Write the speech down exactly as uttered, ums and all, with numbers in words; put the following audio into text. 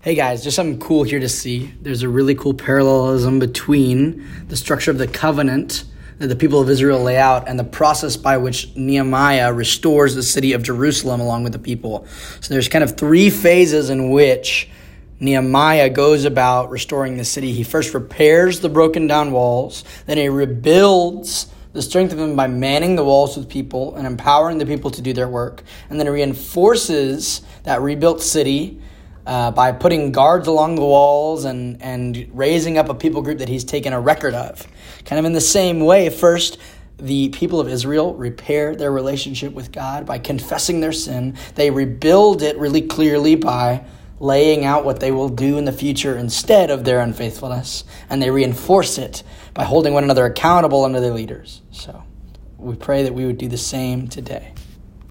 Hey guys, just something cool here to see. There's a really cool parallelism between the structure of the covenant that the people of Israel lay out and the process by which Nehemiah restores the city of Jerusalem along with the people. So there's kind of three phases in which Nehemiah goes about restoring the city. He first repairs the broken down walls, then he rebuilds the strength of them by manning the walls with people and empowering the people to do their work, and then he reinforces that rebuilt city Uh, by putting guards along the walls and, and raising up a people group that he's taken a record of. Kind of in the same way, first, the people of Israel repair their relationship with God by confessing their sin. They rebuild it really clearly by laying out what they will do in the future instead of their unfaithfulness. And they reinforce it by holding one another accountable under their leaders. So we pray that we would do the same today.